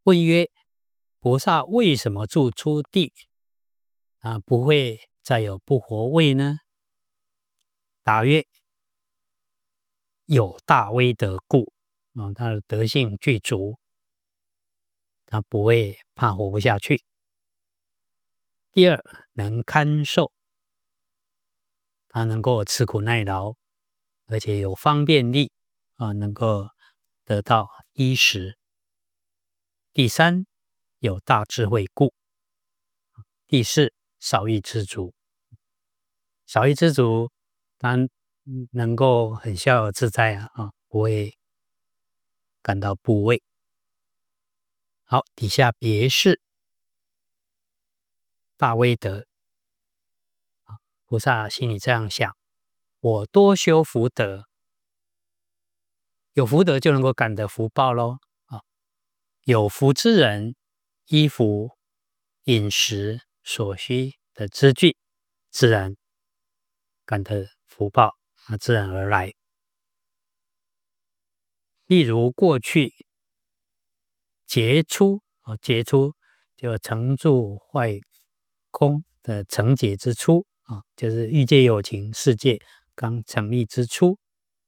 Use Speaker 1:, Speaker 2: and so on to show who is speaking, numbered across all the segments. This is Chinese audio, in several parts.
Speaker 1: 问曰：菩萨为什么住初地不会再有不活位呢？答曰：有大威德故，他的德性具足，他不会怕活不下去。第二，能堪受，他能够吃苦耐劳，而且有方便力能够得到衣食。第三，有大智慧故。第四，少欲知足。少欲知足，他能够很逍遥自在不会感到部位。好，底下别是大威德。菩萨心里这样想：我多修福德，有福德就能够感得福报咯。有福之人，衣服、饮食所需的资具，自然感得福报，自然而来。例如过去杰出就成住坏空的成劫之初就是欲界有情世界刚成立之初，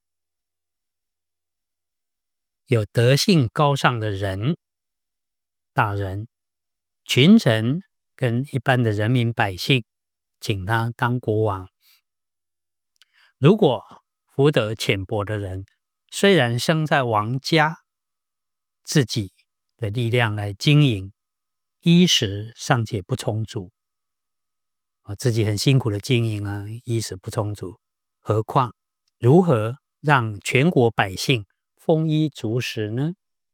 Speaker 1: 有德性高尚的人，大人、群臣跟一般的人民百姓，请他当国王。如果福德浅薄的人，虽然生在王家，自己的力量来经营，衣食尚且不充足，自己很辛苦的经营衣食不充足，何况如何让全国百姓丰衣足食呢？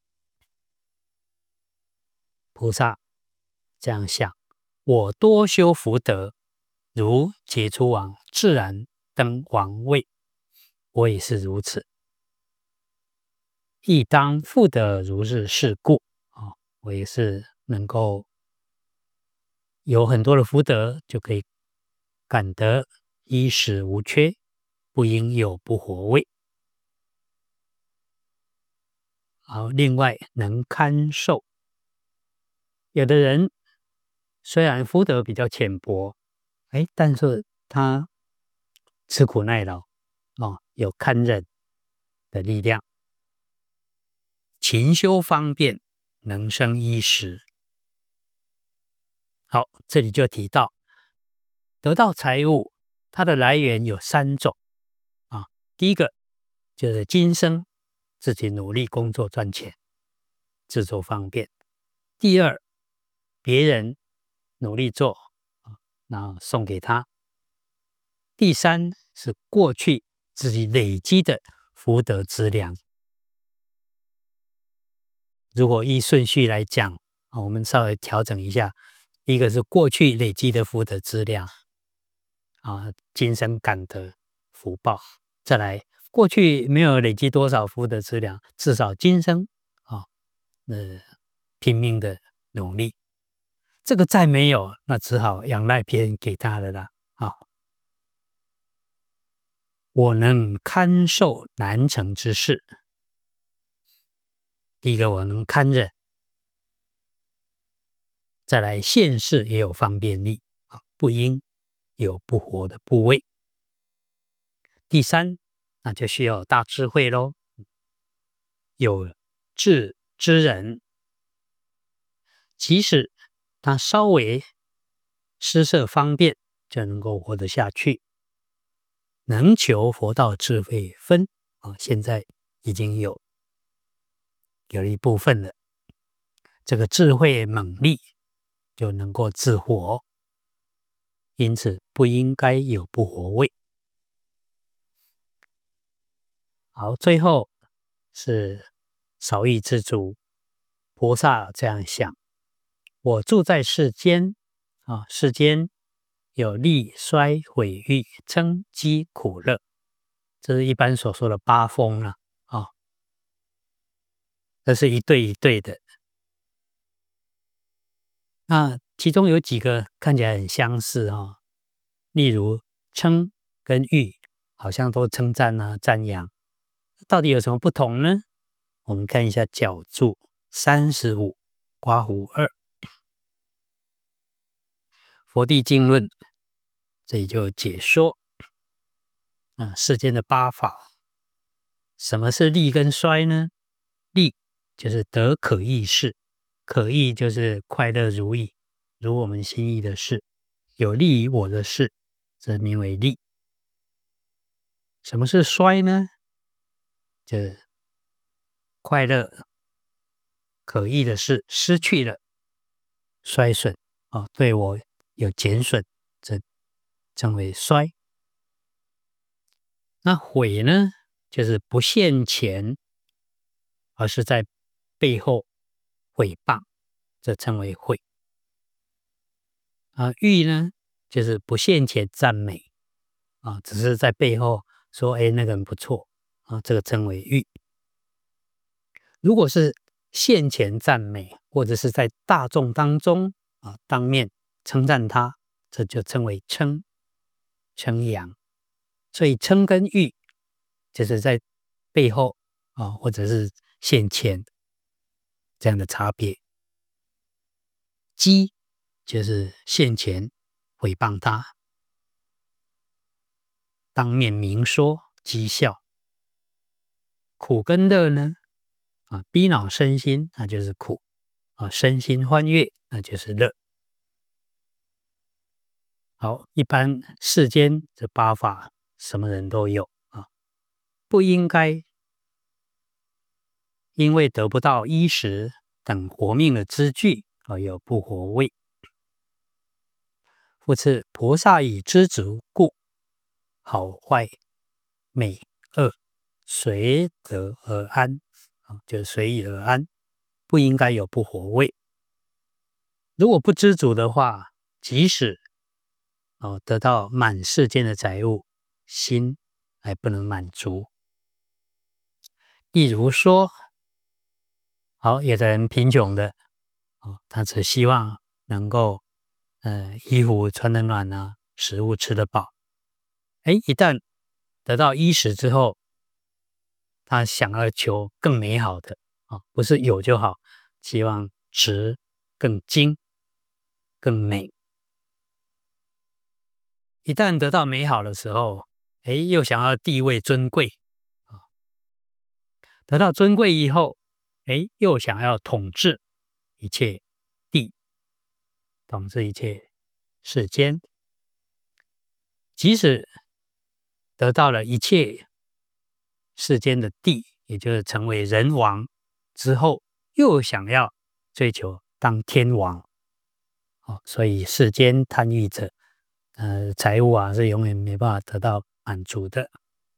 Speaker 1: 菩萨这样想：我多修福德，如杰出王自然登王位，我也是如此，亦当复得如是事故我也是能够有很多的福德，就可以感得衣食无缺，不应有不活位。好，另外能堪受，有的人虽然福德比较浅薄，但是他吃苦耐劳有堪忍的力量，勤修方便，能生衣食。好，这里就提到得到财物，它的来源有三种第一个就是今生自己努力工作赚钱，自作方便。第二，别人努力做然后送给他。第三是过去自己累积的福德资粮。如果依顺序来讲我们稍微调整一下，第一个是过去累积的福德资粮今生感得福报。再来，过去没有累积多少福德资粮，至少今生拼命的努力。这个再没有，那只好仰赖别人给他的啦我能堪受难成之事。第一个，我能堪忍。再来，现世也有方便力不应有不活的部位。第三，那就需要大智慧咯。有智之人，即使他稍微施设方便，就能够活得下去。能求佛道智慧分现在已经有了一部分了，这个智慧猛力就能够自活，因此不应该有不活位。好，最后是少欲知足。菩萨这样想：我住在世间世间有利衰毁誉嗔饥苦乐，这是一般所说的八风这是一对一对的。那其中有几个看起来很相似例如称跟誉，好像都称赞赞扬，到底有什么不同呢？我们看一下角注35 刮胡2。佛地经论这里就解说世间的8法。什么是利跟衰呢？利就是得可意事，可意就是快乐如意，如我们心意的事，有利于我的事，这名为利。什么是衰呢？就是快乐可意的事失去了，衰损对我有减损，这称为衰。那毁呢，就是不现前，而是在背后毁谤，这称为毁。誉呢，就是不现前赞美只是在背后说那个人不错这个称为誉。如果是现前赞美，或者是在大众当中当面称赞他，这就称为称扬。所以称跟誉就是在背后或者是现前这样的差别。讥就是现前诽谤他，当面明说讥笑。苦跟乐呢逼恼身心，那就是苦身心欢悦，那就是乐。好，一般世间这8法什么人都有不应该因为得不到衣食等活命的资具而有不活位。复次，菩萨以知足故，好坏美恶随得而安就随意而安，不应该有不活位。如果不知足的话，即使得到满世间的财物，心还不能满足。例如说，有的人贫穷的他只希望能够衣服穿得暖食物吃得饱。一旦得到衣食之后，他想要求更美好的不是有就好，希望值更精更美。一旦得到美好的时候又想要地位尊贵得到尊贵以后又想要统治一切地，统治一切世间。即使得到了一切世间的地，也就是成为人王之后，又想要追求当天王所以世间贪欲者财物是永远没办法得到满足的。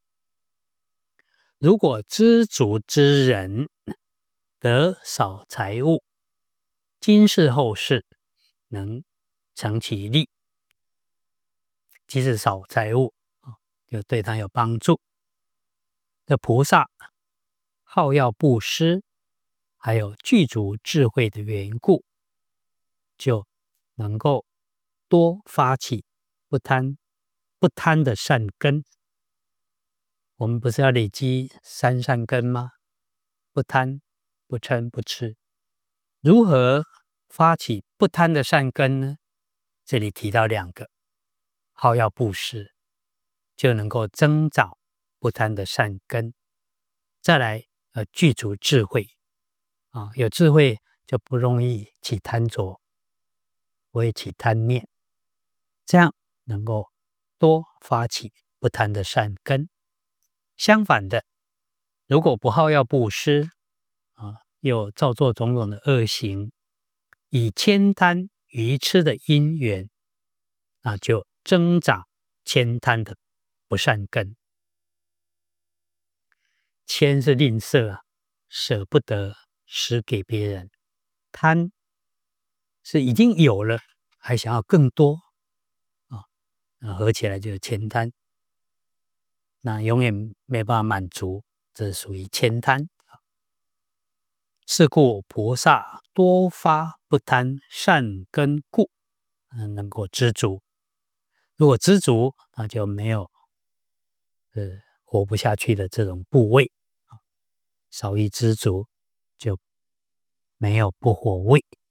Speaker 1: 如果知足之人得少财物，今世后世能成其利，即使少财物就对他有帮助。这菩萨好要布施，还有具足智慧的缘故，就能够多发起不贪的善根。我们不是要累积3善根吗？不贪、不嗔、不痴。如何发起不贪的善根呢？这里提到2个，好要布施，就能够增长不贪的善根。再来具足智慧有智慧就不容易起贪着，不会起贪念，这样能够多发起不贪的善根。相反的，如果不好要布施又造作种种的恶行，以悭贪愚痴的因缘就增长悭贪的不善根。悭是吝啬舍不得施给别人，贪是已经有了还想要更多合起来就是悭贪，那永远没办法满足，这属于悭贪。是故菩萨多发不贪善根故能够知足。如果知足就没有活不下去的这种部位少一知足，就没有不火位。